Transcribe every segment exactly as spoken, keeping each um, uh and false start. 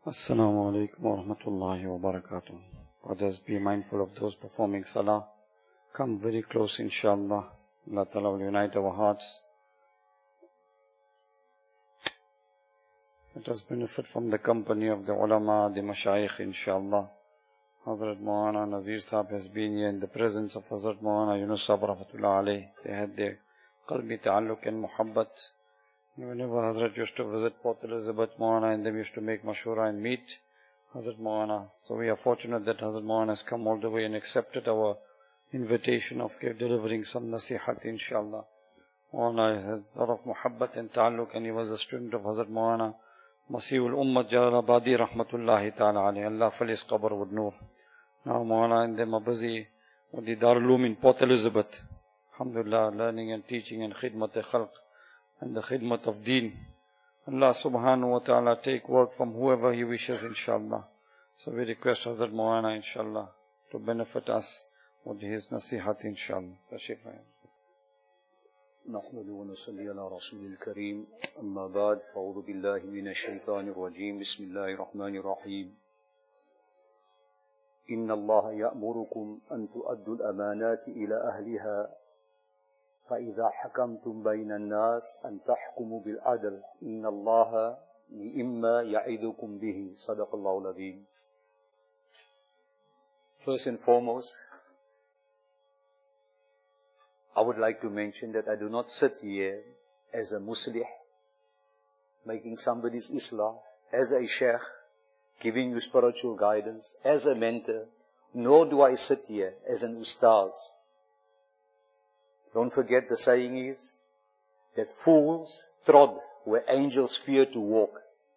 Assalamu alaikum wa rahmatullahi wa barakatuh. Brothers, be mindful of those performing salah. Come very close, inshallah. Allah Ta'ala will unite our hearts. Let us benefit from the company of the ulama, the mashayikh, inshallah. Hazrat Maulana Nazir Sahib has been here in the presence of Hazrat Maulana Yunus Sahib rahmatullah alayh. They had their qalbi ta'alluq and muhabbat. Whenever Hazrat used to visit Port Elizabeth, Maulana and them used to make mashura and meet Hazrat Maulana. So we are fortunate that Hazrat Maulana has come all the way and accepted our invitation of delivering some nasihat, inshallah. Maulana has a lot of muhabbat and ta'alluq, and he was a student of Hazrat Maulana Masihul Ummat Jalalabadi rahmatullahi ta'ala alayhi. Allah fill his qabr with nur. Now Maulana and them are busy with the Darul Uloom in Port Elizabeth. Alhamdulillah, learning and teaching and khidmat e-khalq and the khidmat of deen. Allah subhanahu wa ta'ala take work from whoever He wishes, inshallah. So we request Hazrat Maulana, inshallah, to benefit us with his nasihat, inshallah. Tashif ayah. نحمد ونصلي على رسول الكريم أما بعد فأعوذ بالله من الشيطان الرجيم بسم الله الرحمن الرحيم إن الله يأمركم أن تؤدوا الأمانات إلى أهلها فإذا حكمتم بين الناس أن تحكموا بالعدل إن الله نعم يعظكم به صدق الله العظيم. First and foremost, I would like to mention that I do not sit here as a muslih, making somebody's islah, as a sheikh, giving you spiritual guidance, as a mentor, nor do I sit here as an ustaz. Don't forget the saying is that fools trod where angels fear to walk.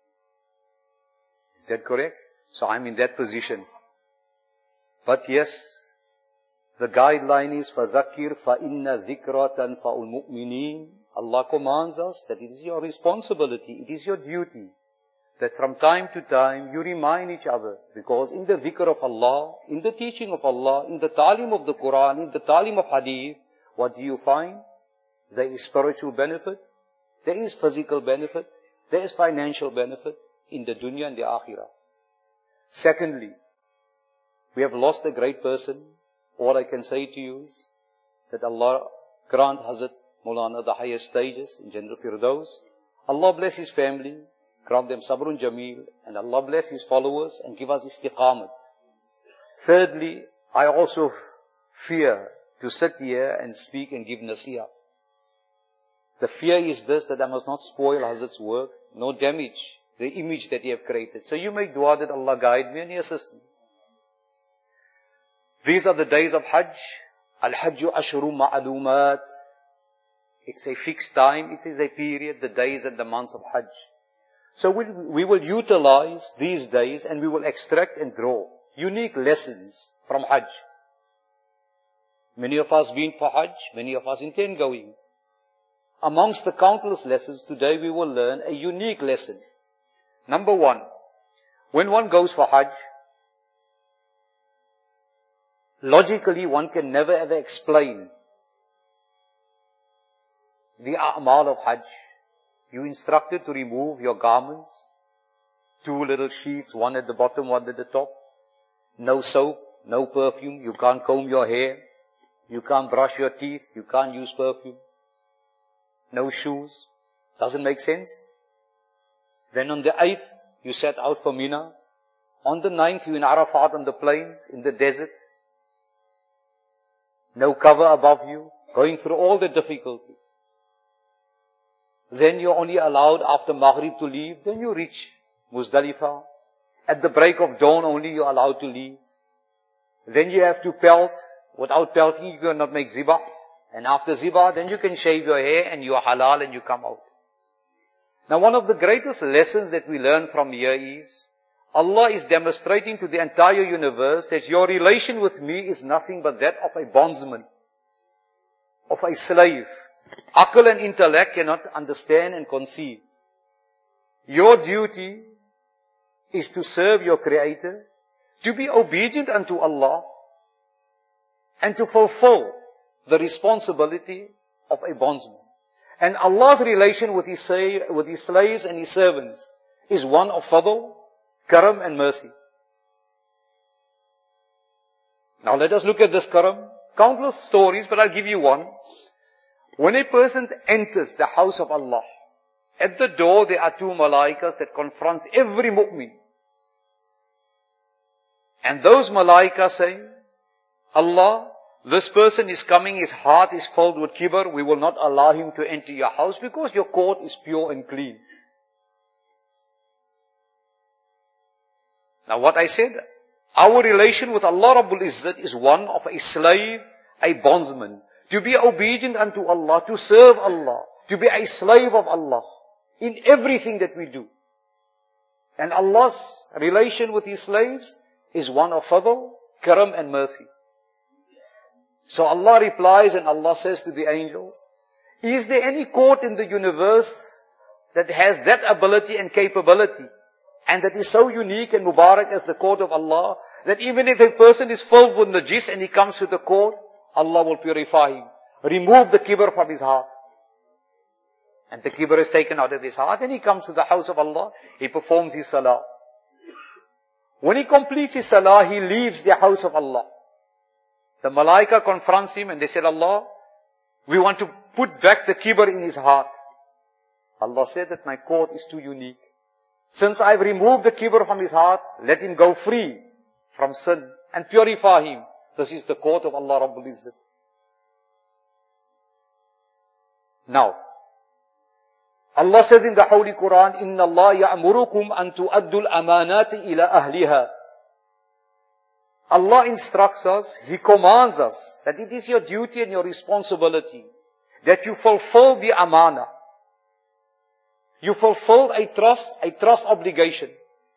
Is that correct? So I'm in that position. But yes, the guideline is فَذَكِّرْ فَإِنَّ ذِكْرَ تَنْفَعُ الْمُؤْمِنِينَ. Allah commands us that it is your responsibility, it is your duty, that from time to time you remind each other. Because in the dhikr of Allah, in the teaching of Allah, in the talim of the Quran, in the talim of hadith, what do you find? There is spiritual benefit, there is physical benefit, there is financial benefit in the dunya and the akhirah. Secondly, we have lost a great person. All I can say to you is that Allah grant Hazrat Maulana the highest stages in Jannah Firdaus. Allah bless his family, grant them sabrun jameel, and Allah bless his followers and give us istiqamat. Thirdly, I also fear to sit here and speak and give nasiyah. The fear is this, that I must not spoil Hazrat's work, no damage the image that he have created. So you make dua that Allah guide me and He assist me. These are the days of Hajj. Al-Hajju ashru ma'alumat. It's a fixed time. It is a period, the days and the months of Hajj. So we, we will utilize these days and we will extract and draw unique lessons from Hajj. Many of us been for Hajj. Many of us intend going. Amongst the countless lessons, today we will learn a unique lesson. Number one, when one goes for Hajj, logically, one can never ever explain the a'mal of Hajj. You instructed to remove your garments, two little sheets, one at the bottom, one at the top. No soap, no perfume, you can't comb your hair, you can't brush your teeth, you can't use perfume. No shoes. Doesn't make sense? Then on the eighth, you set out for Mina. On the ninth, you in Arafat on the plains, in the desert. No cover above you, going through all the difficulty. Then you're only allowed after Maghrib to leave, then you reach Muzdalifah. At the break of dawn only you're allowed to leave. Then you have to pelt. Without pelting you cannot make zibah. And after zibah, then you can shave your hair and you are halal and you come out. Now one of the greatest lessons that we learn from here is, Allah is demonstrating to the entire universe that your relation with me is nothing but that of a bondsman, of a slave. Aql and intellect cannot understand and conceive. Your duty is to serve your Creator, to be obedient unto Allah, and to fulfill the responsibility of a bondsman. And Allah's relation with His, with his slaves and His servants is one of fadl, karam and mercy. Now let us look at this karam. Countless stories, but I'll give you one. When a person enters the house of Allah, at the door there are two malaikas that confronts every mu'min. And those malaikas say, Allah, this person is coming, his heart is filled with kibr, we will not allow him to enter your house because your court is pure and clean. Now what I said, our relation with Allah Rabbul Izzat is one of a slave, a bondsman. To be obedient unto Allah, to serve Allah, to be a slave of Allah in everything that we do. And Allah's relation with His slaves is one of fadl, karam and mercy. So Allah replies and Allah says to the angels, is there any court in the universe that has that ability and capability and that is so unique and mubarak as the court of Allah, that even if a person is filled with najis and he comes to the court, Allah will purify him, remove the kibr from his heart. And the kibr is taken out of his heart and he comes to the house of Allah, he performs his salah. When he completes his salah, he leaves the house of Allah. The malaika confronts him and they said, Allah, we want to put back the kibr in his heart. Allah said that my court is too unique. Since I've removed the kibr from his heart, let him go free from sin and purify him. This is the court of Allah Rabbul Izzat. Now, Allah says in the Holy Quran, Inna Allah ya'murukum an tu'addul amanati ila ahliha. Allah instructs us, He commands us that it is your duty and your responsibility that you fulfill the amana. You fulfill a trust, a trust obligation.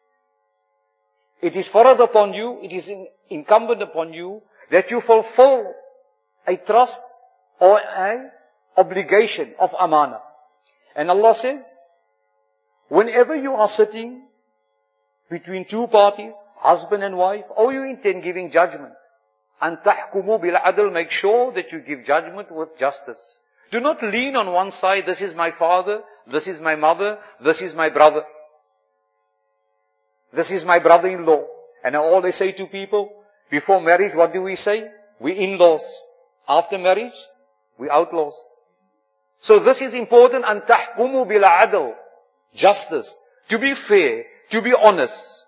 It is farad upon you, it is incumbent upon you that you fulfill a trust or an obligation of amana. And Allah says, whenever you are sitting between two parties, husband and wife, or you intend giving judgment, an tahkumu bil adl, make sure that you give judgment with justice. Do not lean on one side, this is my father, this is my mother, this is my brother. This is my brother-in-law. And I always say to people, before marriage, what do we say? We in-laws. After marriage, we outlaws. So this is important, an tahkumu bil adl, justice, to be fair, to be honest.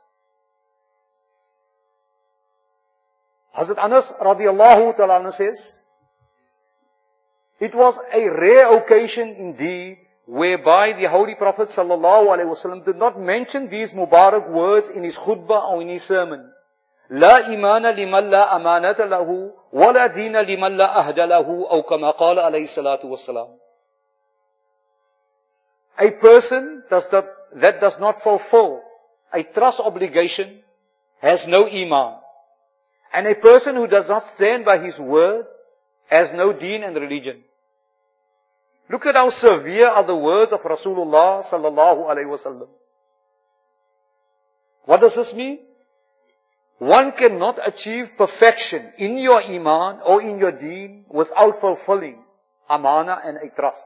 Hazrat Anas radiallahu ta'ala says, it was a rare occasion indeed whereby the Holy Prophet sallallahu alaihi wasallam did not mention these Mubarak words in his khutbah or in his sermon. La imana liman la amanata lahu, wa la dina liman la ahda lahu, aw kama qala alayhi salatu wasalam. A person does not, that does not fulfill a trust obligation has no iman. And a person who does not stand by his word has no deen and religion. Look at how severe are the words of Rasulullah sallallahu alaihi wasallam. What does this mean? One cannot achieve perfection in your iman or in your deen without fulfilling amana and a trust.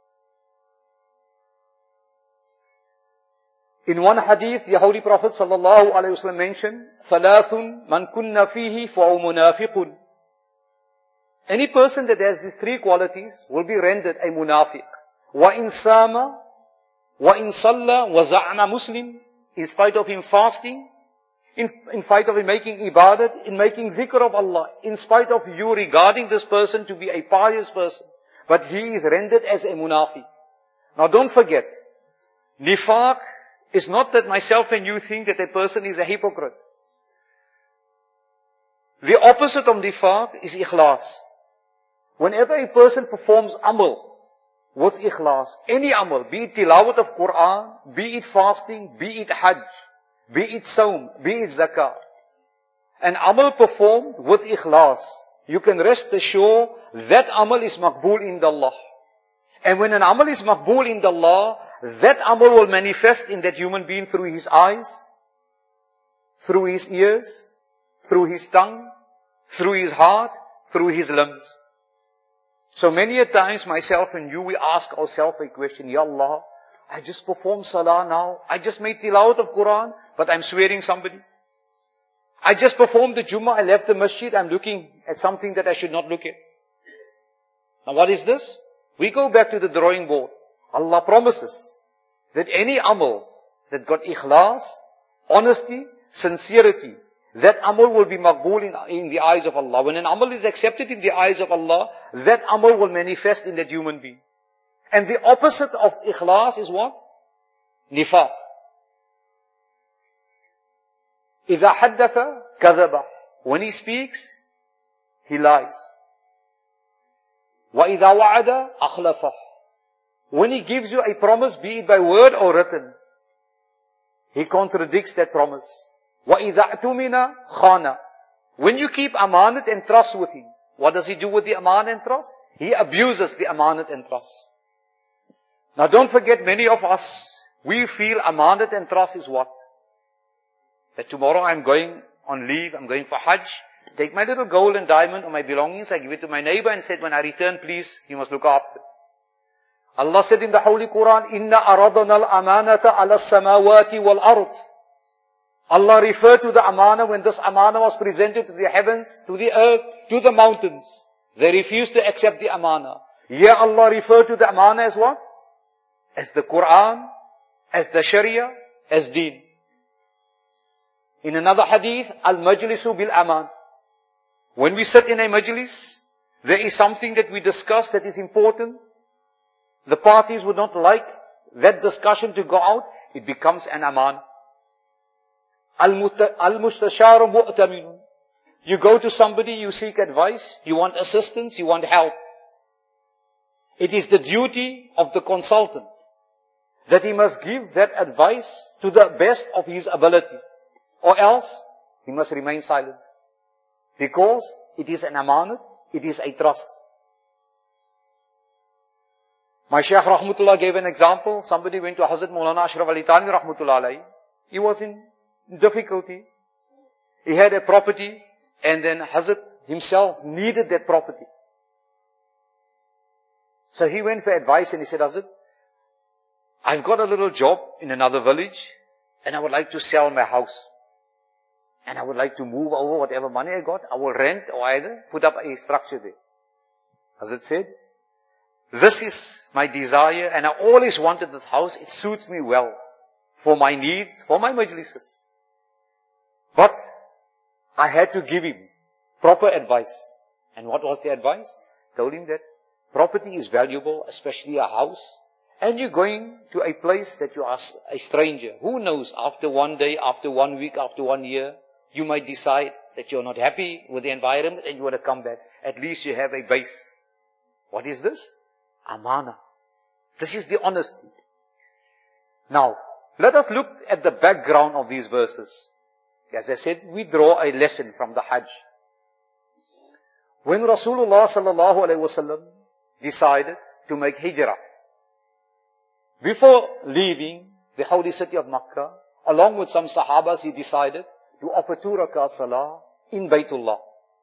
In one hadith, the Holy Prophet sallallahu alaihi wasallam mentioned, ثَلَاثٌ مَنْ كُنَّ فِيهِ فَهُوَ مُنَافِقٌ. Any person that has these three qualities will be rendered a munafiq. وَإِنْ سَامَ وَإِنْ صَلَّى وَزَعْمَ Muslim. In spite of him fasting, in, in spite of him making ibadat, in making dhikr of Allah, in spite of you regarding this person to be a pious person, but he is rendered as a munafiq. Now don't forget, nifaq is not that myself and you think that a person is a hypocrite. The opposite of nifaq is ikhlas. Whenever a person performs amal with ikhlas, any amal, be it tilawat of Quran, be it fasting, be it hajj, be it sawm, be it zakah, an amal performed with ikhlas, you can rest assured that amal is maqbool inda Allah. And when an amal is maqbool inda Allah, that amal will manifest in that human being through his eyes, through his ears, through his tongue, through his heart, through his limbs. So many a times myself and you, we ask ourselves a question, Ya Allah, I just performed salah now. I just made tilawat of Quran, but I'm swearing somebody. I just performed the Jummah, I left the masjid, I'm looking at something that I should not look at. Now what is this? We go back to the drawing board. Allah promises that any amal that got ikhlas, honesty, sincerity, that amal will be maqbool in, in the eyes of Allah. When an amal is accepted in the eyes of Allah, that amal will manifest in that human being. And the opposite of ikhlas is what? Nifaq. إِذَا حَدَّثَ كَذَبَ. When he speaks, he lies. وَإِذَا وَعَدَ أَخْلَفَ. When he gives you a promise, be it by word or written, he contradicts that promise. وَإِذَا اعْتُمِنَ خَانَ. When you keep amanat and trust with him, what does he do with the amanat and trust? He abuses the amanat and trust. Now don't forget, many of us, we feel amanat and trust is what? That tomorrow I'm going on leave, I'm going for Hajj, take my little gold and diamond or my belongings, I give it to my neighbor and said, when I return, please, you must look after. Allah said in the Holy Quran, إِنَّا أَرَضَنَا الْأَمَانَةَ عَلَى السَّمَاوَاتِ وَالْأَرْضِ. Allah referred to the amana when this amana was presented to the heavens, to the earth, to the mountains. They refused to accept the amana. Here Allah referred to the amana as what? As the Quran, as the Sharia, as Deen. In another hadith, al-majlisu bil-aman. When we sit in a majlis, there is something that we discuss that is important. The parties would not like that discussion to go out. It becomes an aman. Al-mustasharu mu'taminun. You go to somebody, you seek advice, you want assistance, you want help. It is the duty of the consultant that he must give that advice to the best of his ability. Or else, he must remain silent. Because it is an amanat, it is a trust. My Shaykh Rahmatullah gave an example. Somebody went to Hazrat Maulana Ashraf Ali Thanwi Rahmatullah alayhi. He was in difficulty. He had a property, and then Hazrat himself needed that property. So he went for advice and he said, Hazrat, I've got a little job in another village, and I would like to sell my house. And I would like to move over whatever money I got. I will rent or either put up a structure there. Hazrat said, this is my desire, and I always wanted this house. It suits me well for my needs, for my majlises. But I had to give him proper advice. And what was the advice? Told him that property is valuable, especially a house. And you're going to a place that you are a stranger. Who knows, after one day, after one week, after one year, you might decide that you're not happy with the environment and you want to come back. At least you have a base. What is this? Amana. This is the honesty. Now, let us look at the background of these verses. As I said, we draw a lesson from the Hajj. When Rasulullah sallallahu alaihi wasallam decided to make hijrah, before leaving the holy city of Makkah, along with some Sahabas, he decided to offer two rakat salah in Baytullah.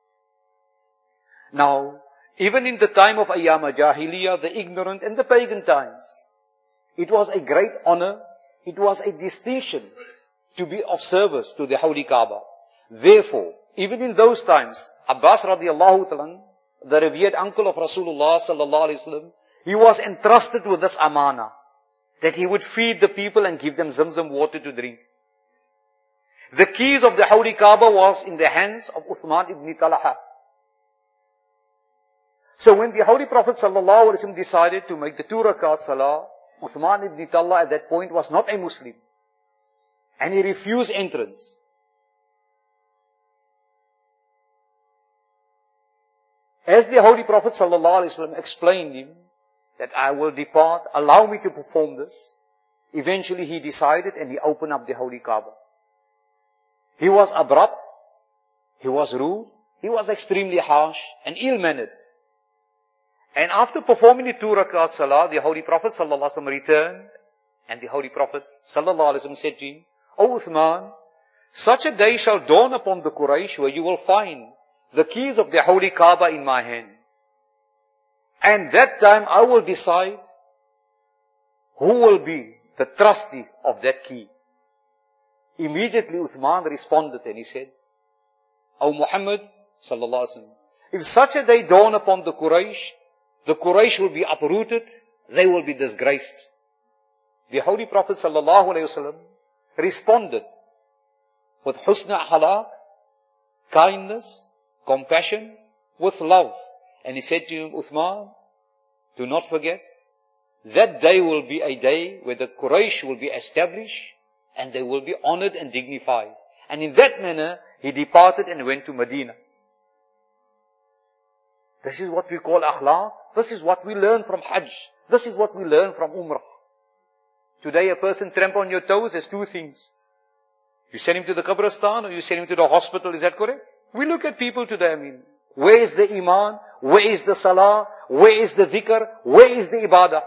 Now, even in the time of Ayyam Jahiliyyah, the ignorant and the pagan times, it was a great honor, it was a distinction to be of service to the Holy Kaaba. Therefore, even in those times, Abbas radiallahu ta'ala, the revered uncle of Rasulullah sallallahu alaihi wasallam, he was entrusted with this amana, that he would feed the people and give them Zamzam water to drink. The keys of the Holy Kaaba was in the hands of Uthman ibn Talha. So when the Holy Prophet sallallahu alaihi wasallam decided to make the two rakat salah, Uthman ibn Talha at that point was not a Muslim. And he refused entrance. As the Holy Prophet sallallahu alaihi wasallam explained him that I will depart, allow me to perform this, eventually he decided and he opened up the Holy Kaaba. He was abrupt, he was rude, he was extremely harsh and ill-mannered. And after performing the two rakat salah, the Holy Prophet sallallahu alaihi wasallam returned, and the Holy Prophet sallallahu alaihi wasallam said to him, O Uthman, such a day shall dawn upon the Quraysh where you will find the keys of the Holy Kaaba in my hand. And that time I will decide who will be the trustee of that key. Immediately Uthman responded and he said, O Muhammad sallallahu alaihi wasallam, if such a day dawn upon the Quraysh, the Quraysh will be uprooted, they will be disgraced. The Holy Prophet sallallahu alaihi wasallam responded with husn akhlaq, kindness, compassion, with love. And he said to him, Uthman, do not forget, that day will be a day where the Quraysh will be established and they will be honored and dignified. And in that manner, he departed and went to Medina. This is what we call akhlaq. This is what we learn from Hajj. This is what we learn from Umrah. Today a person tramp on your toes, there's two things. You send him to the Qabristan or you send him to the hospital, is that correct? We look at people today, I mean, where is the Iman? Where is the Salah? Where is the Dhikr? Where is the Ibadah?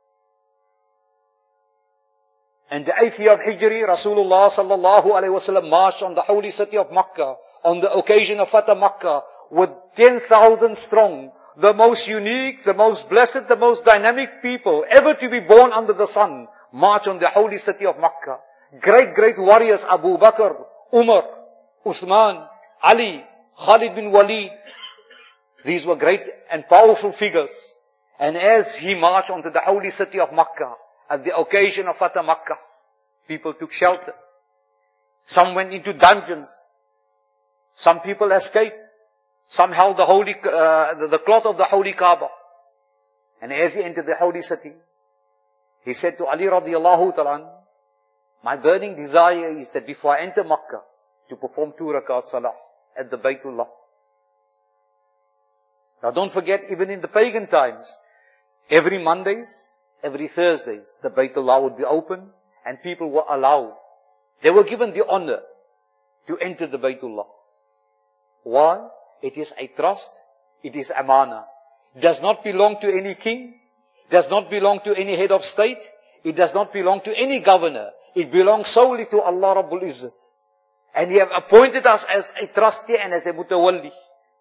And the eighth year of Hijri, Rasulullah sallallahu alayhi wasallam marched on the holy city of Makkah on the occasion of Fatah Makkah with ten thousand strong, the most unique, the most blessed, the most dynamic people ever to be born under the sun, march on the holy city of Makkah. Great, great warriors, Abu Bakr, Umar, Uthman, Ali, Khalid bin Walid. These were great and powerful figures. And as he marched onto the holy city of Makkah, at the occasion of Fatah Makkah, people took shelter. Some went into dungeons. Some people escaped. Some held the holy, uh, the, the cloth of the holy Kaaba. And as he entered the holy city, he said to Ali radiallahu ta'ala, my burning desire is that before I enter Makkah, to perform two rakat salah at the Baytullah. Now don't forget, even in the pagan times, every Mondays, every Thursdays, the Baytullah would be open and people were allowed. They were given the honor to enter the Baytullah. Why? It is a trust. It is amana. It does not belong to any king. Does not belong to any head of state. It does not belong to any governor. It belongs solely to Allah Rabbul Izzat. And He have appointed us as a trustee and as a mutawalli.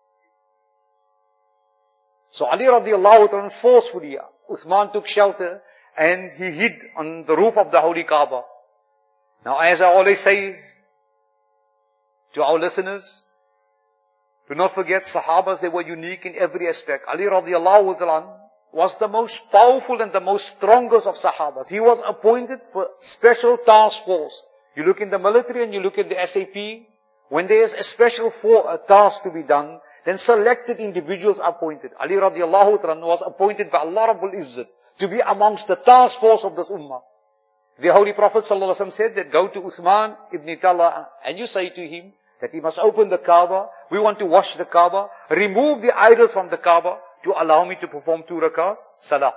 So Ali radiallahu ta'ala forcefully, Uthman took shelter and he hid on the roof of the holy Kaaba. Now as I always say to our listeners, do not forget Sahabas, they were unique in every aspect. Ali radiallahu ta'ala was the most powerful and the most strongest of Sahabas. He was appointed for special task force. You look in the military and you look at the S A P, when there is a special for, a task to be done, then selected individuals are appointed. Ali radiallahu ta'ala was appointed by Allah Rabbul Izzat to be amongst the task force of this ummah. The Holy Prophet sallallahu alaihi wasallam said that go to Uthman ibn Talha and you say to him that he must open the Kaaba. We want to wash the Kaaba. Remove the idols from the Kaaba to allow me to perform two rakats salah.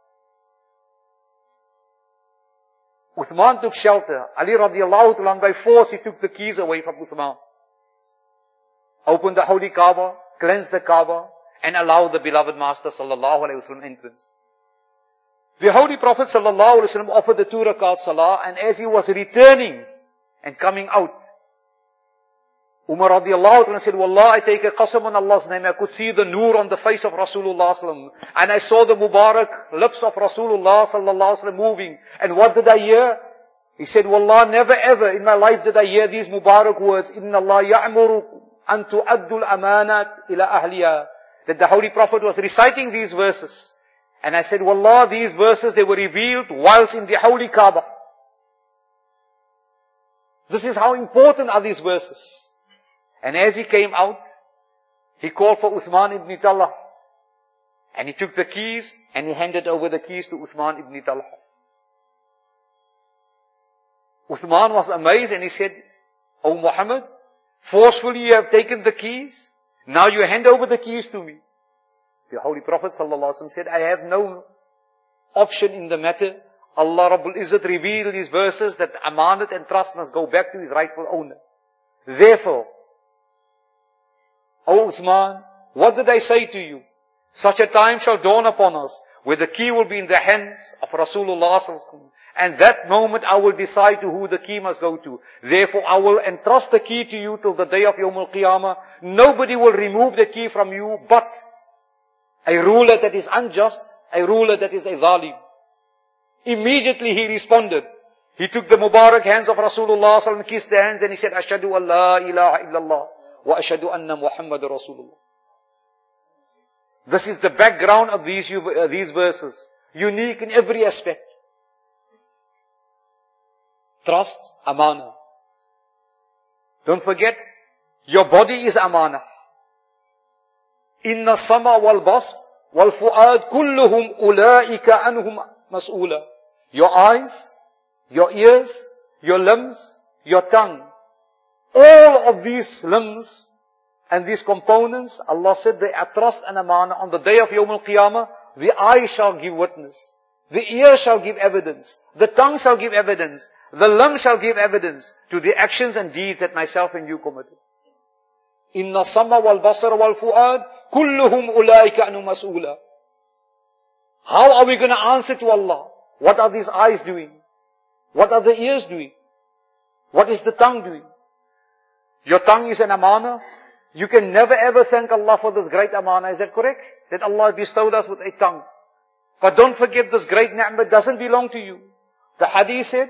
Uthman took shelter. Ali radiallahu ta'ala by force he took the keys away from Uthman. Opened the holy Kaaba, cleansed the Kaaba, and allowed the beloved Master sallallahu alayhi wasallam entrance. The Holy Prophet sallallahu alayhi wasallam offered the two rakat salah, and as he was returning and coming out, Umar radiallahu ta'ala said, Wallah, I take a qasam on Allah's name. I could see the nur on the face of Rasulullah sallallahu and I saw the Mubarak lips of Rasulullah sallallahu alaihi wasallam moving. And what did I hear? He said, Wallah, never ever in my life did I hear these Mubarak words, Inna Allah ya'muru an tu'addul amanat ila ahliya. That the Holy Prophet was reciting these verses. And I said, Wallah, these verses, they were revealed whilst in the holy Kaaba. This is how important are these verses. And as he came out, he called for Uthman ibn Talha. And he took the keys and he handed over the keys to Uthman ibn Talha. Uthman was amazed and he said, O Muhammad, forcefully you have taken the keys. Now you hand over the keys to me. The Holy Prophet sallallahu alaihi wasallam said, I have no option in the matter. Allah Rabbul Izzat revealed these verses that amanat and trust must go back to his rightful owner. Therefore, O Uthman, what did I say to you? Such a time shall dawn upon us where the key will be in the hands of Rasulullah sallallahu alaihi wasallam. And that moment I will decide to who the key must go to. Therefore I will entrust the key to you till the day of Yawm al-Qiyamah. Nobody will remove the key from you but a ruler that is unjust, a ruler that is a zalim. Immediately he responded. He took the Mubarak hands of Rasulullah sallallahu alaihi wasallam, kissed the hands, and he said, Ashhadu an la ilaha illallah wa ashhadu anna Muhammad Rasulullah. This is the background of these, uh, these verses. Unique in every aspect. Trust, amana. Don't forget, your body is amana. Inna sama wal bas wal fu'ad kulluhum ulaika anhum mas'ula. Your eyes, your ears, your limbs, your tongue. All of these limbs and these components, Allah said they are trust and amana. On the day of Yawm al-Qiyamah, the eye shall give witness. The ear shall give evidence. The tongue shall give evidence. The limb shall give evidence to the actions and deeds that myself and you committed. Inna sama wal basar wal fu'ad kulluhum ulaika anhum mas'ula. How are we going to answer to Allah? What are these eyes doing? What are the ears doing? What is the tongue doing? Your tongue is an amana. You can never ever thank Allah for this great amana. Is that correct? That Allah bestowed us with a tongue. But don't forget, this great ni'mah doesn't belong to you. The hadith said,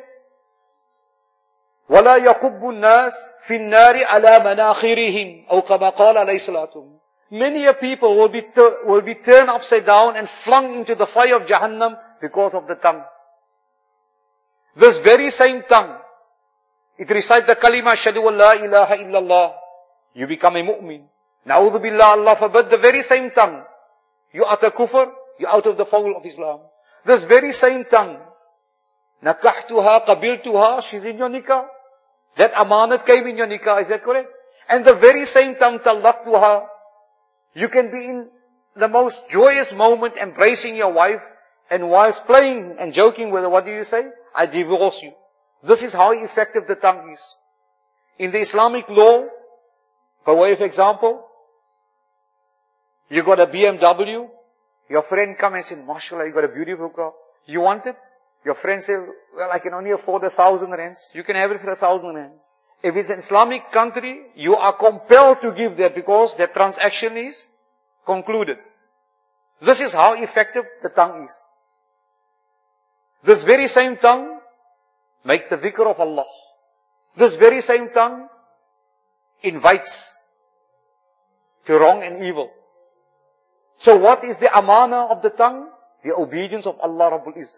وَلَا يَقُبُّ النَّاسِ فِي النَّارِ عَلَى مَنَاخِرِهِمْ أَوْ كَمَا قَالَ عَلَيْهِ الصَّلَاةُ. Many a people will be, ter- will be turned upside down and flung into the fire of Jahannam because of the tongue. This very same tongue, it recites the kalima, Ashhadu an la ilaha illallah. You become a mu'min. Na'udhu billah, Allah forbid, the very same tongue. You utter kufr, you're out of the fold of Islam. This very same tongue, nakahtuha, qabiltuha, she's in your nikah. That amanat came in your nikah, is that correct? And the very same tongue, talaqtuha, you can be in the most joyous moment embracing your wife, and whilst playing and joking with her, what do you say? I divorce you. This is how effective the tongue is. In the Islamic law, by way of example, you got a B M W, your friend come and say, mashallah, you got a beautiful car. You want it? Your friend say, well, I can only afford a thousand rands. You can have it for a thousand rands. If it's an Islamic country, you are compelled to give that because that transaction is concluded. This is how effective the tongue is. This very same tongue make the dhikr of Allah. This very same tongue invites to wrong and evil. So what is the amana of the tongue? The obedience of Allah Rabbul Izzat.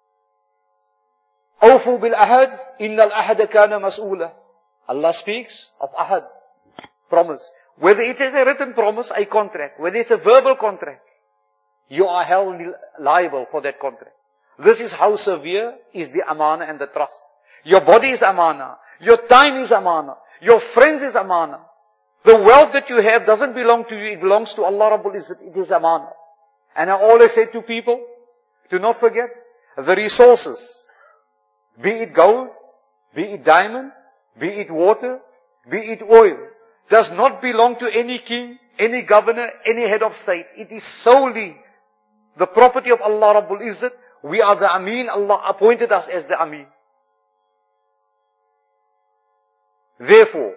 Awfu bil ahad, innal ahada kana mas'ula. Allah speaks of ahad, promise. Whether it is a written promise, a contract, whether it's a verbal contract, you are held liable for that contract. This is how severe is the amana and the trust. Your body is amana. Your time is amana. Your friends is amana. The wealth that you have doesn't belong to you. It belongs to Allah Rabbul Izzat. It is amana. And I always say to people, do not forget, the resources, be it gold, be it diamond, be it water, be it oil, does not belong to any king, any governor, any head of state. It is solely the property of Allah Rabbul Izzat. We are the Ameen. Allah appointed us as the Ameen. Therefore,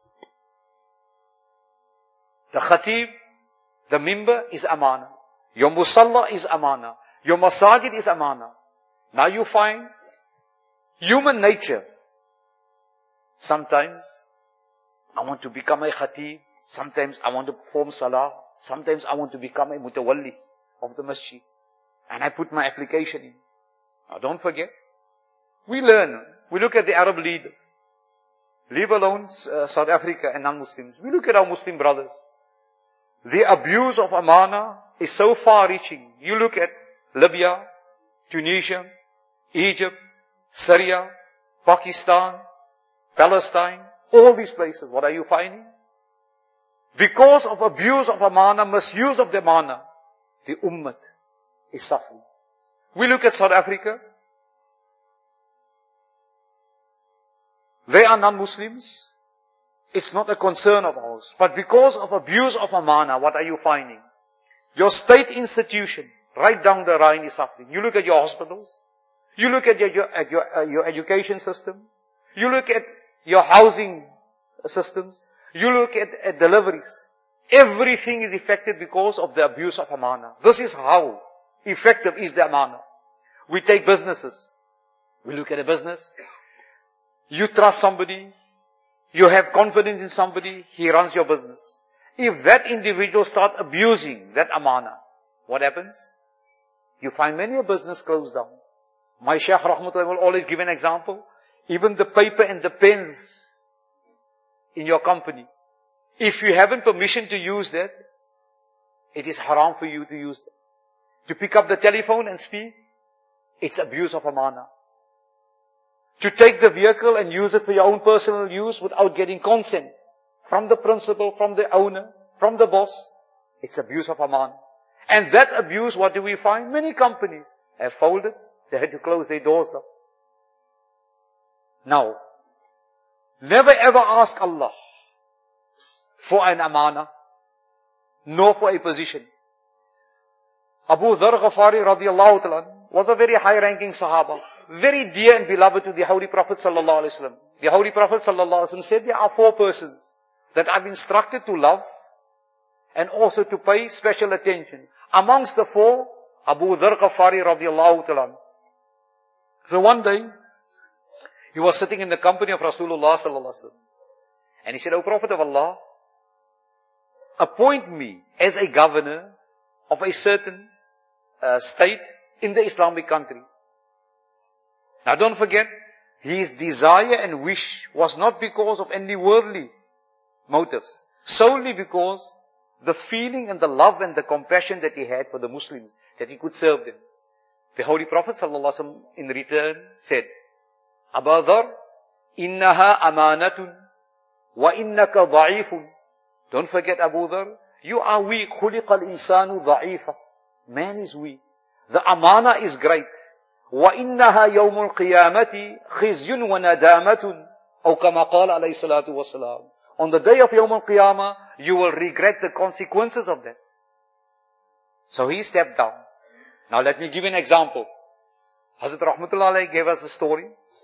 the Khatib, the Mimbar is Amana. Your Musalla is Amana. Your Masajid is Amana. Now you find human nature. Sometimes I want to become a Khatib. Sometimes I want to perform Salah. Sometimes I want to become a Mutawalli of the Masjid. And I put my application in. Now don't forget, we learn. We look at the Arab leaders. Leave alone uh, South Africa and non-Muslims. We look at our Muslim brothers. The abuse of amana is so far-reaching. You look at Libya, Tunisia, Egypt, Syria, Pakistan, Palestine, all these places. What are you finding? Because of abuse of amana, misuse of the amana, the ummah is suffering. We look at South Africa. They are non-Muslims. It's not a concern of ours. But because of abuse of amana, what are you finding? Your state institution, right down the Rhine, is suffering. You look at your hospitals. You look at your, your, at your, uh, your education system. You look at your housing systems. You look at, at deliveries. Everything is affected because of the abuse of amana. This is how effective is the amana. We take businesses. We look at a business. You trust somebody. You have confidence in somebody. He runs your business. If that individual starts abusing that amana, what happens? You find many a business closed down. My Shaykh Rahmatullah will always give an example. Even the paper and the pens in your company. If you haven't permission to use that, it is haram for you to use that. To pick up the telephone and speak, it's abuse of amana. To take the vehicle and use it for your own personal use without getting consent from the principal, from the owner, from the boss, it's abuse of amana. And that abuse, what do we find? Many companies have folded. They had to close their doors down. Now, never ever ask Allah for an amana, nor for a position. Abu Dharr Ghafari radiallahu ta'ala was a very high-ranking Sahaba, very dear and beloved to the Holy Prophet sallallahu alaihi wasallam. The Holy Prophet sallallahu alaihi wasallam said there are four persons that I've instructed to love and also to pay special attention. Amongst the four, Abu Dharr Ghafari radiallahu ta'ala. So one day, he was sitting in the company of Rasulullah sallallahu alaihi wasallam. And he said, O Prophet of Allah, appoint me as a governor of a certain uh, state in the Islamic country. Now don't forget, his desire and wish was not because of any worldly motives. Solely because the feeling and the love and the compassion that he had for the Muslims, that he could serve them. The Holy Prophet sallallahu alaihi wasallam in return said, Abu Dharr, innaha amanatun wa innaka dha'ifun. Don't forget, Abu Dharr, you are weak. Khuliqa al-insanu dha'ifa. Man is weak. The amana is great. Wa innaha yawmul qiyamati khizyun wa nadamatun. Aw kama qala alayhi salatu wa salam. On the day of Yawmul Qiyamah, you will regret the consequences of that. So he stepped down. Now let me give you an example. Hazrat Rahmatullah Alayhi gave us a story.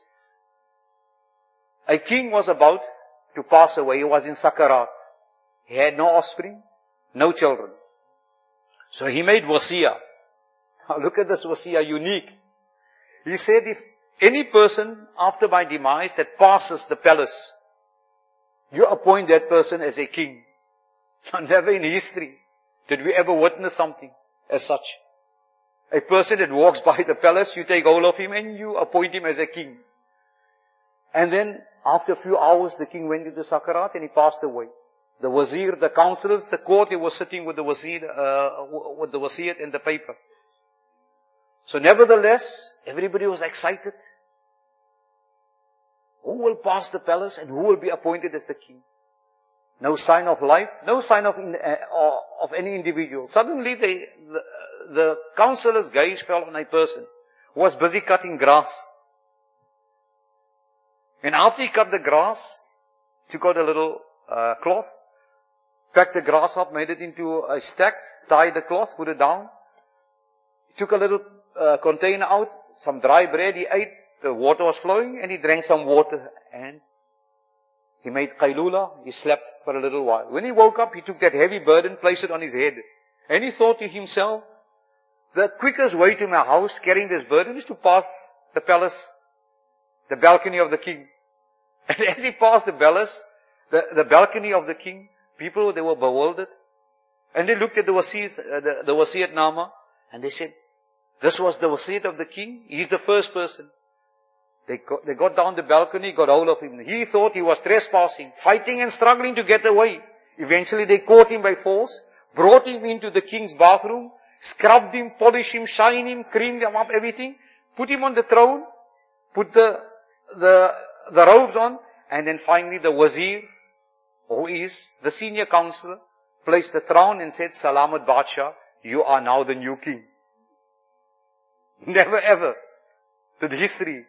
A king was about to pass away. He was in Sakarat. He had no offspring, no children. So he made wasiyah. Now look at this wasiyah, unique. He said, if any person after my demise that passes the palace, you appoint that person as a king. Never in history did we ever witness something as such. A person that walks by the palace, you take hold of him and you appoint him as a king. And then after a few hours, the king went into Sakarat and he passed away. The wazir, the councillors, the court, they were sitting with the wazir, uh, with the wasiyat and the paper. So nevertheless, everybody was excited. Who will pass the palace and who will be appointed as the king? No sign of life, no sign of, in, uh, of any individual. Suddenly they, the, the councillor's gaze fell on a person who was busy cutting grass. And after he cut the grass, took out a little uh, cloth, packed the grass up, made it into a stack, tied the cloth, put it down, took a little uh, container out, some dry bread, he ate, the water was flowing, and he drank some water, and he made qaylula, he slept for a little while. When he woke up, he took that heavy burden, placed it on his head, and he thought to himself, the quickest way to my house, carrying this burden, is to pass the palace, the balcony of the king. And as he passed the palace, the, the balcony of the king, people, they were bewildered. And they looked at the wasiyat, uh, the, the wasiyat nama, and they said, this was the wasiyat of the king. He's the first person. They got, they got down the balcony, got hold of him. He thought he was trespassing, fighting and struggling to get away. Eventually they caught him by force, brought him into the king's bathroom, scrubbed him, polished him, shined him, creamed him up, everything, put him on the throne, put the, the, the robes on, and then finally the wazir, who is the senior counselor, placed the throne and said, Salamat Badshah, you are now the new king. Never ever did history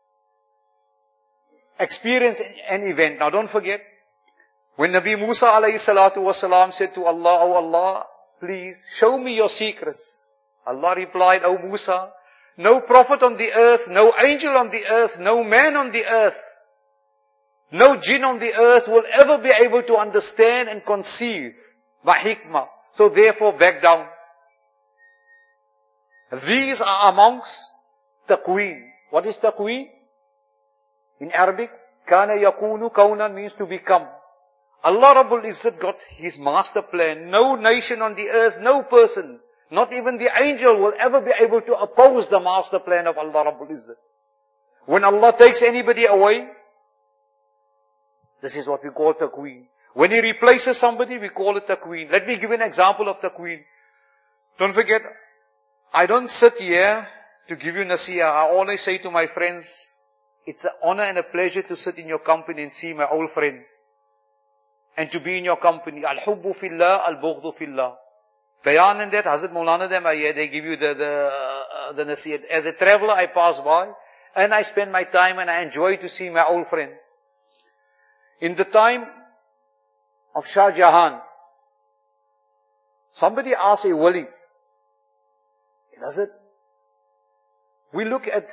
experience an event. Now don't forget, when Nabi Musa alayhi salatu wasalam said to Allah, Oh Allah, please show me your secrets. Allah replied, O Musa, no prophet on the earth, no angel on the earth, no man on the earth, no jinn on the earth will ever be able to understand and conceive my hikmah. So therefore back down. These are amongst taqween. What is taqween? In Arabic, kana yakunu, kaunan means to become. Allah Rabbul Izzat got His master plan. No nation on the earth, no person, not even the angel will ever be able to oppose the master plan of Allah Rabbul Izzat. When Allah takes anybody away, this is what we call taqween. When He replaces somebody, we call it taqween. Let me give you an example of taqween. Don't forget, I don't sit here to give you nasiyah. I always say to my friends, it's an honor and a pleasure to sit in your company and see my old friends. And to be in your company. Al-hubbu fillah, al-bughdu fillah. Bayan and that, Hazrat Maulana them are here, they give you the, the, uh, the nasiyah. As a traveler, I pass by, and I spend my time and I enjoy to see my old friends. In the time of Shah Jahan, somebody asked a wali, does it? We look at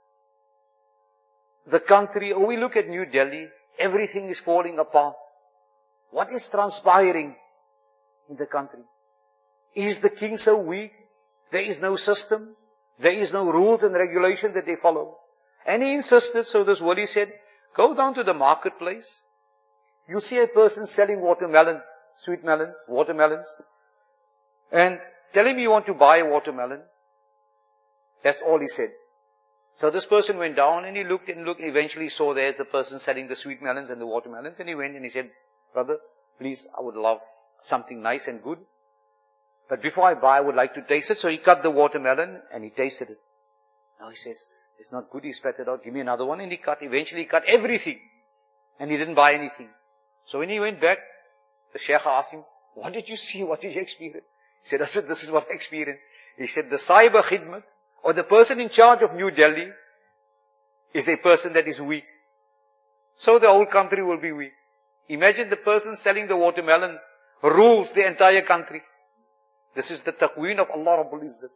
the country, or we look at New Delhi, everything is falling apart. What is transpiring in the country? Is the king so weak? There is no system. There is no rules and regulations that they follow. And he insisted, so this wali said, go down to the marketplace. You see a person selling watermelons, sweet melons, watermelons, and tell him you want to buy a watermelon. That's all he said. So this person went down and he looked and looked and eventually saw there's the person selling the sweet melons and the watermelons, and he went and he said, brother, please, I would love something nice and good. But before I buy, I would like to taste it. So he cut the watermelon and he tasted it. Now he says, it's not good. He spat it out. Give me another one. And he cut, eventually he cut everything. And he didn't buy anything. So when he went back, the Shaykh asked him, what did you see? What did you experience? He said, I said, this is what I experienced. He said, the Sahib Khidmat, or the person in charge of New Delhi, is a person that is weak. So the whole country will be weak. Imagine the person selling the watermelons rules the entire country. This is the taqween of Allah Rabbul Izzat.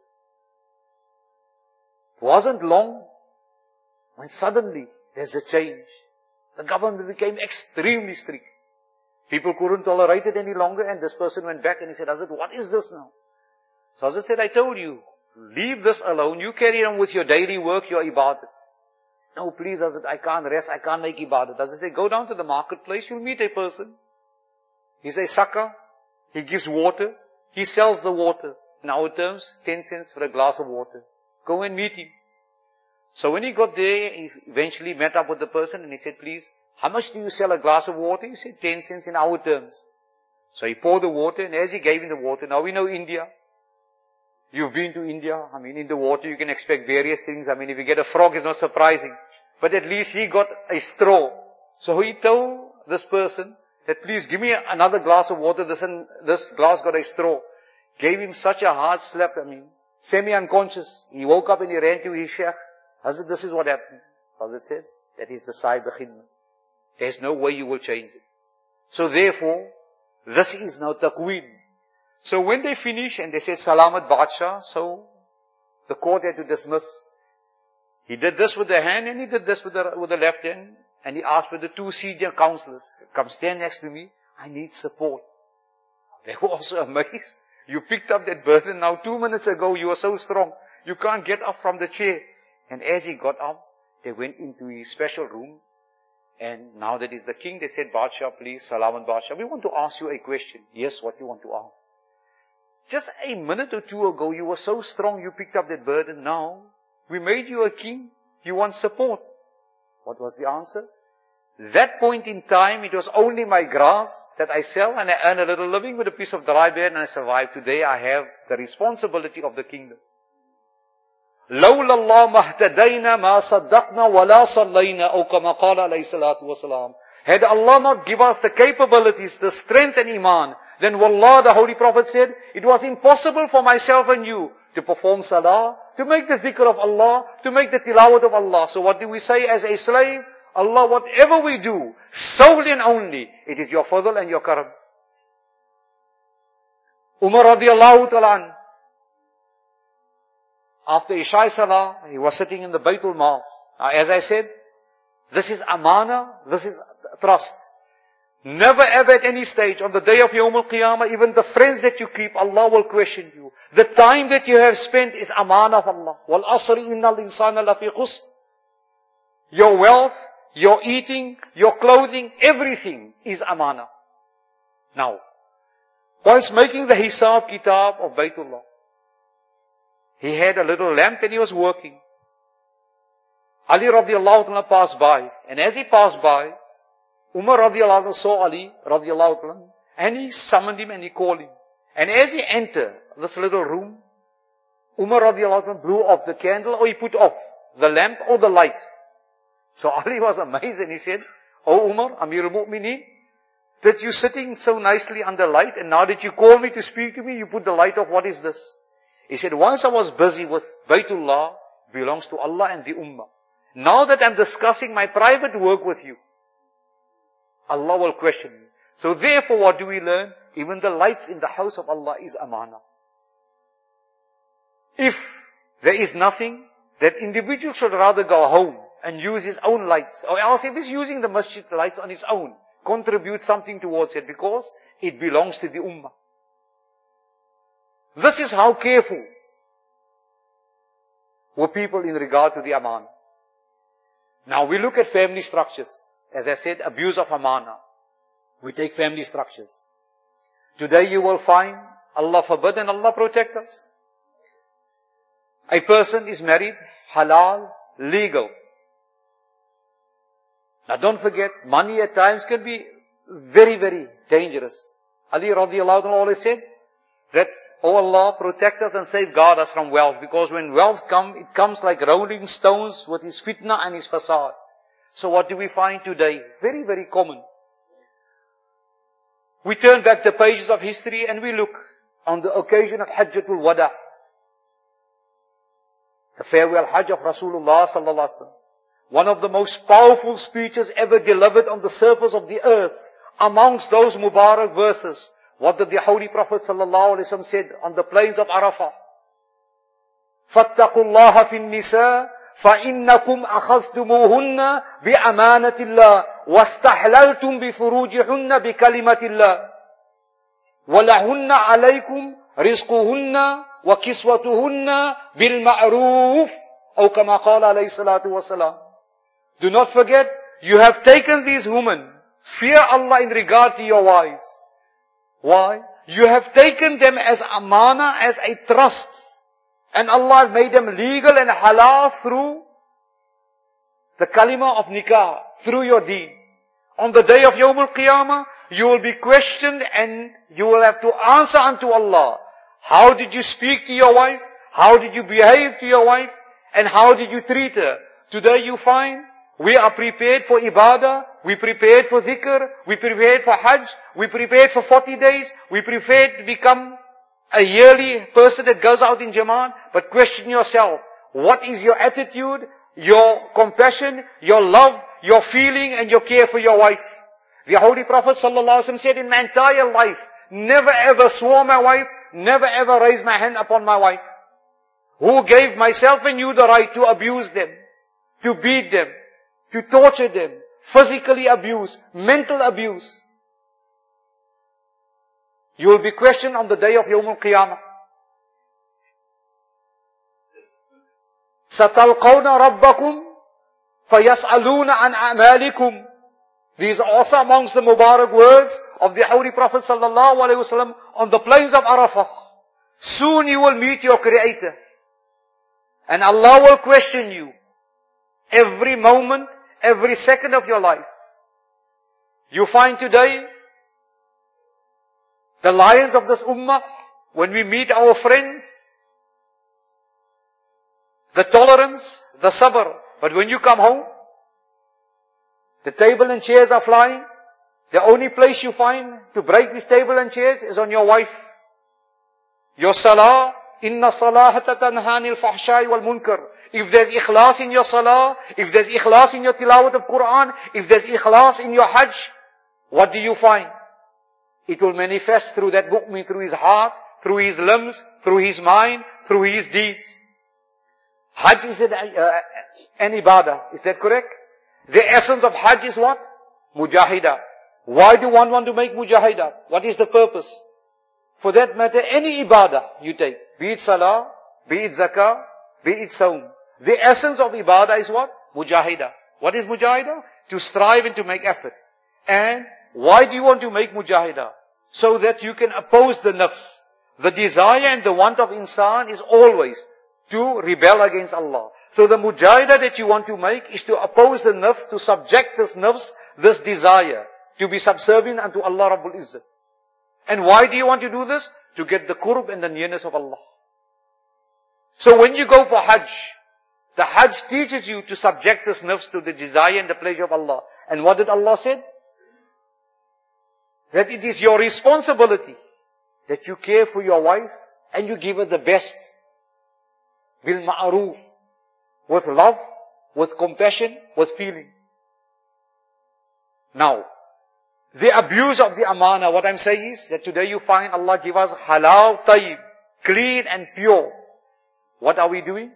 It wasn't long when suddenly there's a change. The government became extremely strict. People couldn't tolerate it any longer, and this person went back and he said, Hazrat, what is this now? So Hazrat said, I told you, leave this alone. You carry on with your daily work, your ibadat. No, please Hazrat, I can't rest, I can't make ibadat. Hazrat said, go down to the marketplace, you'll meet a person. He's a sucker. He gives water. He sells the water. In our terms, ten cents for a glass of water. Go and meet him. So when he got there, he eventually met up with the person and he said, please, how much do you sell a glass of water? He said, ten cents in our terms. So he poured the water, and as he gave him the water, now we know India. You've been to India. I mean, in the water you can expect various things. I mean, if you get a frog, it's not surprising. But at least he got a straw. So he told this person that, please give me another glass of water. This, and, this glass got a straw. Gave him such a hard slap, I mean, semi-unconscious. He woke up and he ran to his Shaykh. Hazrat, this is what happened. Hazrat said, that is the Sahib Khidmat. There's no way you will change it. So therefore, this is now taqween. So when they finished and they said, Salamat Badshah, so the court had to dismiss. He did this with the hand and he did this with the, with the left hand. And he asked for the two senior counselors, come stand next to me. I need support. They were also amazed. You picked up that burden now two minutes ago. You were so strong. You can't get up from the chair. And as he got up, they went into his special room. And now that he's the king, they said, Badshah, please, Salamat Badshah, we want to ask you a question. Yes, what you want to ask? Just a minute or two ago, you were so strong, you picked up that burden. Now, we made you a king. You want support. What was the answer? That point in time, it was only my grass that I sell and I earn a little living with a piece of dry bread and I survive. Today I have the responsibility of the kingdom. لولا الله ما اهتدينا ما صدقنا ولا صلينا أو كما قال عليه الصلاة والسلام. Had Allah not give us the capabilities, the strength and iman, then wallah, the Holy Prophet said, it was impossible for myself and you to perform salah, to make the dhikr of Allah, to make the tilawat of Allah. So what do we say as a slave? Allah, whatever we do, solely and only, it is your fadl and your karam. Umar radiallahu ta'ala, after Isha Salah, he was sitting in the Baytul Mal. Now, as I said, this is amana, this is trust. Never ever at any stage on the day of Yawm al-Qiyamah, even the friends that you keep, Allah will question you. The time that you have spent is amanah of Allah. Wal asri innal insana lafi khusr. Your wealth, your eating, your clothing, everything is amanah. Now, whilst making the Hisab Kitab of Baytullah, he had a little lamp and he was working. Ali radiallahu anhu passed by, and as he passed by, Umar radiallahu anhu saw Ali radiallahu anhu, and he summoned him and he called him. And as he entered this little room, Umar radiallahu anhu blew off the candle, or he put off the lamp or the light. So Ali was amazed and he said, "Oh Umar, Amir al-Mu'mineen, that you sitting so nicely under light, and now that you call me to speak to me, you put the light off. What is this?" He said, "Once I was busy with Baytullah, belongs to Allah and the Ummah. Now that I'm discussing my private work with you, Allah will question me." So therefore, what do we learn? Even the lights in the house of Allah is amanah. If there is nothing, that individual should rather go home and use his own lights. Or else if he's using the masjid lights on his own, contribute something towards it, because it belongs to the Ummah. This is how careful were people in regard to the amanah. Now we look at family structures. As I said, abuse of amanah. We take family structures. Today you will find, Allah forbid and Allah protect us, a person is married, halal, legal. Now don't forget, money at times can be very, very dangerous. Ali radiallahu anhu always said that, "Oh Allah, protect us and safeguard us from wealth." Because when wealth comes, it comes like rolling stones with his fitna and his fasad. So what do we find today? Very, very common. We turn back the pages of history and we look on the occasion of Hajjatul Wada, the farewell Hajj of Rasulullah sallallahu alaihi wasallam. One of the most powerful speeches ever delivered on the surface of the earth. Amongst those Mubarak verses, what did the Holy Prophet sallallahu alaihi wasallam said on the plains of Arafah? فَاتَّقُوا اللَّهَ فِي النِّسَاءِ فَإِنَّكُمْ أَخَذْتُمُوهُنَّ بِأَمَانَةِ اللَّهِ وَاسْتَحْلَلْتُمْ بِفُرُوجِهُنَّ بِكَلِمَةِ اللَّهِ وَلَهُنَّ عَلَيْكُمْ رِزْقُهُنَّ وَكِسْوَتُهُنَّ بِالْمَعْرُوفِ أو كما قال عليه الصلاة والسلام. Do not forget, you have taken these women. Fear Allah in regard to your wives. Why? You have taken them as amana, as a trust. And Allah made them legal and halal through the kalima of nikah, through your deed. On the day of Yawm al-Qiyamah, you will be questioned and you will have to answer unto Allah. How did you speak to your wife? How did you behave to your wife? And how did you treat her? Today you find we are prepared for ibadah, we prepared for dhikr, we prepared for hajj, we prepared for forty days, we prepared to become a yearly person that goes out in Jamaat. But question yourself, what is your attitude, your compassion, your love, your feeling and your care for your wife? The Holy Prophet sallallahu alaihi wasallam said, in my entire life, never ever swore my wife, never ever raised my hand upon my wife. Who gave myself and you the right to abuse them, to beat them, to torture them, physically abuse, mental abuse? You will be questioned on the day of Yawm al-Qiyamah. سَتَلْقَوْنَ رَبَّكُمْ فَيَسْأَلُونَ عَنْ أَعْمَالِكُمْ. These are also amongst the Mubarak words of the Holy Prophet sallallahu alaihi wasallam on the plains of Arafah. Soon you will meet your Creator. And Allah will question you every moment, every second of your life. You find today, the lions of this ummah, when we meet our friends, the tolerance, the sabr. But when you come home, the table and chairs are flying. The only place you find to break this table and chairs is on your wife. Your salah, inna salahata tanhanil fahshay wal munkar. If there's ikhlas in your salah, if there's ikhlas in your tilawat of Quran, if there's ikhlas in your hajj, what do you find? It will manifest through that mu'min, through his heart, through his limbs, through his mind, through his deeds. Hajj is an, uh, an ibadah. Is that correct? The essence of hajj is what? Mujahida. Why do one want to make mujahidah? What is the purpose? For that matter, any ibadah you take, be it salah, be it zakah, be it saum. The essence of ibadah is what? Mujahidah. What is mujahidah? To strive and to make effort. And why do you want to make mujahidah? So that you can oppose the nafs. The desire and the want of insan is always to rebel against Allah. So the mujahidah that you want to make is to oppose the nafs, to subject this nafs, this desire, to be subservient unto Allah Rabbul Izzat. And why do you want to do this? To get the qurb and the nearness of Allah. So when you go for Hajj, the Hajj teaches you to subject this nafs to the desire and the pleasure of Allah. And what did Allah say? That it is your responsibility that you care for your wife and you give her the best. Bil ma'aroof. With love, with compassion, with feeling. Now, the abuse of the amana, what I'm saying is that today you find Allah give us halal, tayyib, clean and pure. What are we doing?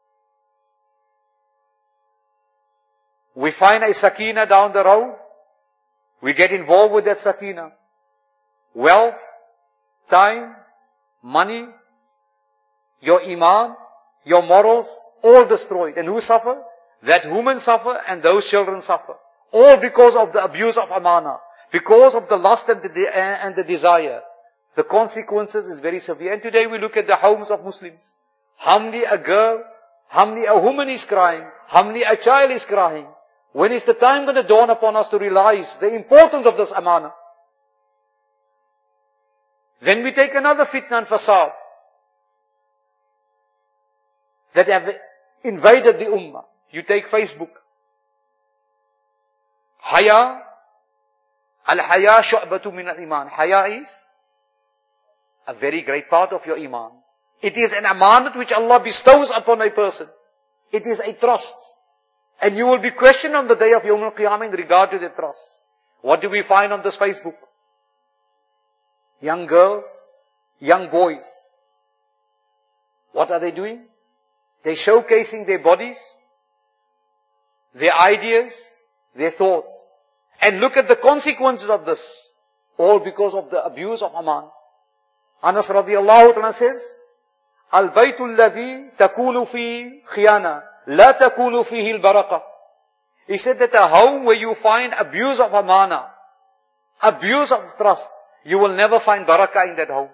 We find a sakina down the road. We get involved with that sakina. Wealth, time, money, your iman, your morals, all destroyed. And who suffer? That women suffer and those children suffer. All because of the abuse of amana. Because of the lust and the, de- and the desire. The consequences is very severe. And today we look at the homes of Muslims. How many a girl, how many a woman is crying, how many a child is crying. When is the time going to dawn upon us to realize the importance of this amana? Then we take another fitna and fasad that have invaded the ummah. You take Facebook. Haya, al-haya shu'batu min al-iman. Haya is a very great part of your iman. It is an amanat which Allah bestows upon a person. It is a trust. And you will be questioned on the day of Yawm al-Qiyamah in regard to the trust. What do we find on this Facebook? Young girls, young boys. What are they doing? They're showcasing their bodies, their ideas, their thoughts. And look at the consequences of this. All because of the abuse of aman. Anas radiallahu ta'ala says, Al-baytu alladhi takunu fi khiyana, la takunu fihi al-baraka. He said that a home where you find abuse of amana, abuse of trust, you will never find barakah in that home.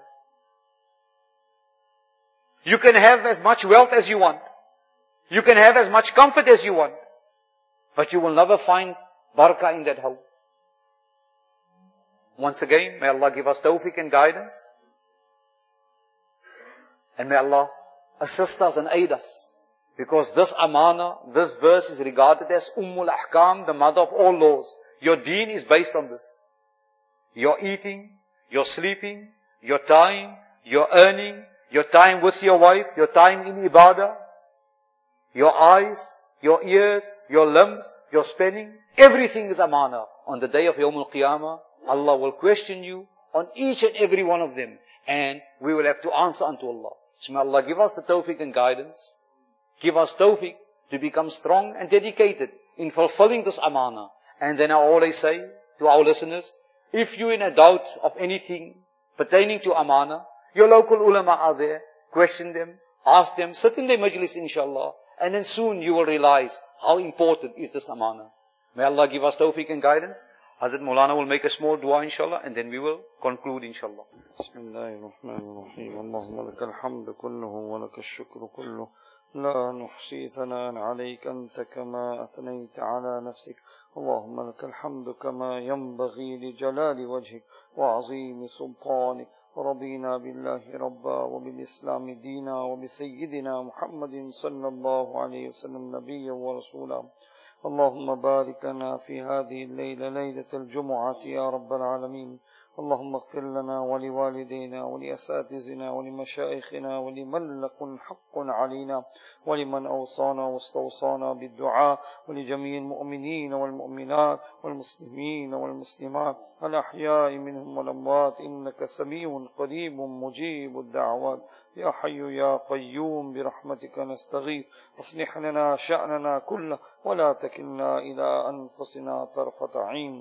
You can have as much wealth as you want. You can have as much comfort as you want. But you will never find barakah in that home. Once again, may Allah give us tawfiq and guidance. And may Allah assist us and aid us. Because this amana, this verse is regarded as Ummul Ahkam, the mother of all laws. Your deen is based on this. Your eating, your sleeping, your time, your earning, your time with your wife, your time in ibadah, your eyes, your ears, your limbs, your spending, everything is amana. On the day of Yawm al-Qiyamah, Allah will question you on each and every one of them. And we will have to answer unto Allah. So may Allah give us the tawfiq and guidance. Give us tawfiq to become strong and dedicated in fulfilling this amana. And then I always say to our listeners, if you're in a doubt of anything pertaining to amana, your local ulama are there. Question them, ask them, sit in their majlis inshallah. And then soon you will realize how important is this amana. May Allah give us tawfiq and guidance. Hazrat Maulana will make a small dua inshallah and then we will conclude inshallah. Bismillahirrahmanirrahim. Allahumma lakal hamdu kulluhu wa lakal shukru kulluhu. لا نحصي ثناء عليك أنت كما أثنيت على نفسك اللهم لك الحمد كما ينبغي لجلال وجهك وعظيم سلطانك رضينا بالله ربا وبالإسلام دينا وبسيدنا محمد صلى الله عليه وسلم نبيا ورسولا اللهم بارك لنا في هذه الليلة ليلة الجمعة يا رب العالمين اللهم اغفر لنا ولوالدينا ولأساتذتنا ولمشايخنا ولمن لكن حق علينا ولمن أوصانا واستوصانا بالدعاء ولجميع المؤمنين والمؤمنات والمسلمين والمسلمات الأحياء منهم والأموات إنك سميع قريب مجيب الدعوات يا حي يا قيوم برحمتك نستغيث اصلح لنا شأننا كله ولا تكلنا إلى أنفسنا طرفة عين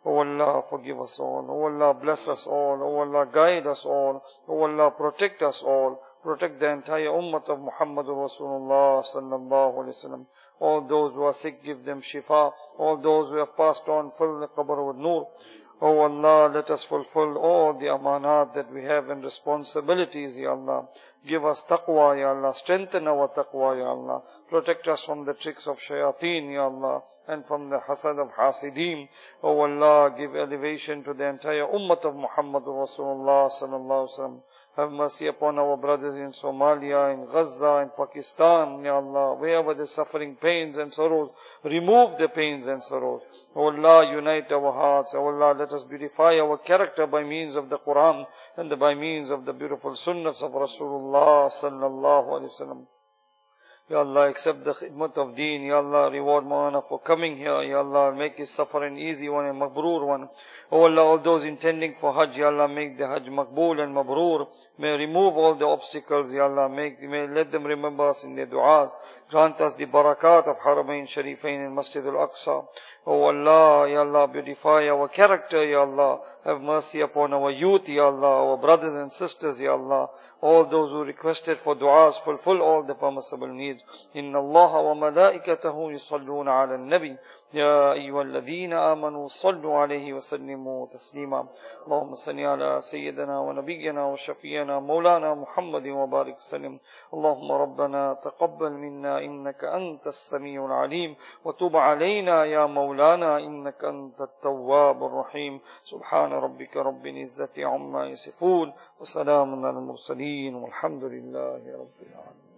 O Allah, forgive us all. O Allah, bless us all. O Allah, guide us all. O Allah, protect us all. Protect the entire ummah of Muhammadur Rasulullah sallallahu alaihi wasallam. All those who are sick, give them shifa. All those who have passed on, fill the qabr with nur. O Allah, let us fulfill all the amanat that we have and responsibilities, Ya Allah. Give us taqwa, Ya Allah. Strengthen our taqwa, Ya Allah. Protect us from the tricks of shayateen, Ya Allah, and from the hasad of hasidim. O Allah, give elevation to the entire ummah of Muhammadur Rasulullah sallallahu alaihi wasallam. Have mercy upon our brothers in Somalia, in Gaza, in Pakistan, Ya Allah. Wherever they're suffering pains and sorrows, remove the pains and sorrows. O Allah, unite our hearts. O Allah, let us beautify our character by means of the Quran and by means of the beautiful sunnahs of Rasulullah sallallahu alaihi wasallam. Ya Allah, accept the khidmat of deen. Ya Allah, reward Maulana for coming here. Ya Allah, make his safar an easy one, a mabrur one. O Allah, all those intending for Hajj, Ya Allah, make the Hajj maqbool and mabrur. May remove all the obstacles, Ya Allah. Make, may let them remember us in their du'as. Grant us the barakat of Haramain Sharifain and Masjid al-Aqsa. O Allah, Ya Allah, beautify our character, Ya Allah. Have mercy upon our youth, Ya Allah, our brothers and sisters, Ya Allah. All those who requested for du'as, fulfill all the permissible needs. Inna Allah wa malaikatahu yusalluna ala al-nabi. يا أيها الذين آمنوا صلوا عليه وسلموا تسليما اللهم صل على سيدنا ونبينا وشفينا مولانا محمد وبارك وسلم اللهم ربنا تقبل منا إنك أنت السميع العليم وتب علينا يا مولانا إنك أنت التواب الرحيم سبحان ربك رب العزة عما يصفون وسلام على المرسلين والحمد لله رب العالمين.